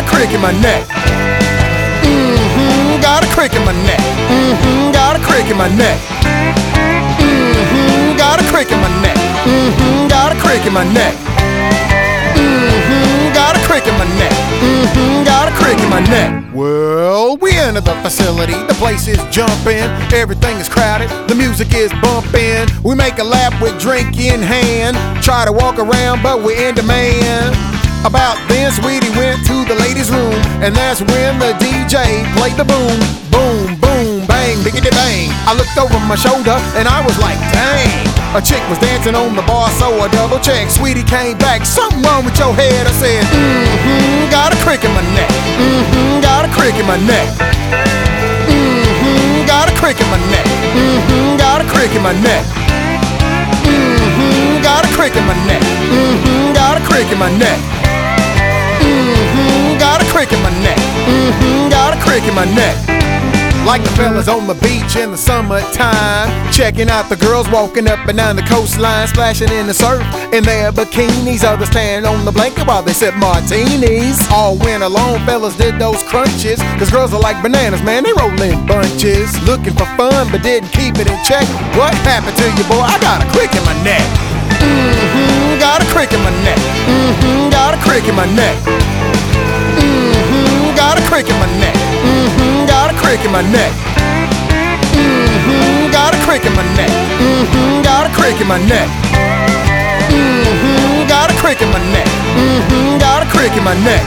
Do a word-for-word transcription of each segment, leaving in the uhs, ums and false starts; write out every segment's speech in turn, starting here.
a crick in my neck. Mm-hmm, got a crick in my neck. Mm-hmm, got a crick in my neck. Mm-hmm, got a crick in my neck. Mm-hmm, got a crick in my neck. Mm-hmm, got a crick in my neck. Mm-hmm, got a crick in my neck. Well, we enter the facility, the place is jumping, everything is crowded, the music is bumping. We make a lap with drink in hand, try to walk around but we're in demand. About then, Sweetie went to the ladies' room, and that's when the D J played the boom. Boom, boom, bang, biggity bang. I looked over my shoulder and I was like, dang. A chick was dancing on the bar, so I double checked. Sweetie came back, something wrong with your head. I said, mm-hmm, got a crick in my neck. Mm-hmm, got a crick in my neck. Mm-hmm, got a crick in my neck. Mm-hmm, got a crick in my neck. Mm-hmm, got a crick in my neck. Mm-hmm, got a crick in my neck. Mm-hmm, got a crick in my neck. Mm-hmm, got a crick in my neck. Like the fellas on the beach in the summertime, checking out the girls walking up and down the coastline, splashing in the surf in their bikinis. Others stand on the blanket while they sip martinis. All winter long, fellas did those crunches, cause girls are like bananas, man, they roll in bunches. Looking for fun, but didn't keep it in check. What happened to you, boy? I got a crick in my neck. Mm-hmm, got a crick in my neck. Mm-hmm, got a crick in my neck. Mm-hmm, got a crick in my neck. Mm-hmm, got a crick in my neck. Mm-hmm, got a crick in my neck. Mm-hmm, got a crick in my neck. Mm-hmm, got a crick in my neck. Mm-hmm, got a crick in my neck.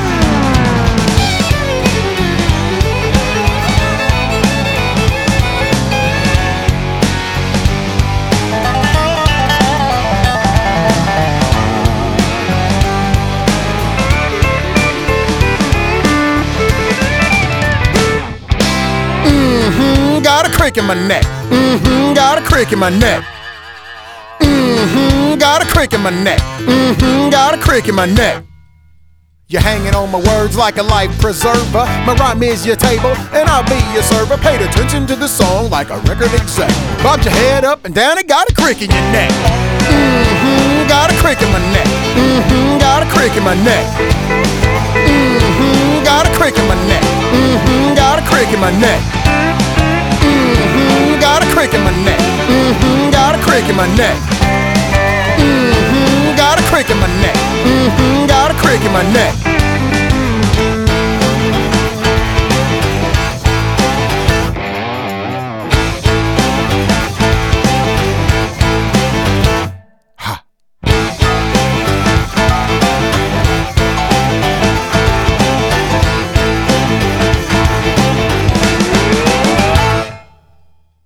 Got a crick in my neck. Mm-hmm, got a crick in my neck. Mm-hmm, got a crick in my neck. Mm-hmm, got a crick in my neck. You're hanging on my words like a life preserver. My rhyme is your table, and I'll be your server. Paid attention to the song like a record exec. Bobbed your head up and down and got a crick in your neck. Mm-hmm, got a crick in my neck. Mm-hmm, got a crick in my neck. Mm-hmm, got a crick in my neck. Mm-hmm, got a crick in my neck. Mm-hmm, got a crick in my neck. Mm-hmm, got a crick in my neck. Mm-hmm, got a crick in my neck. Mm-hmm, got a crick in my neck.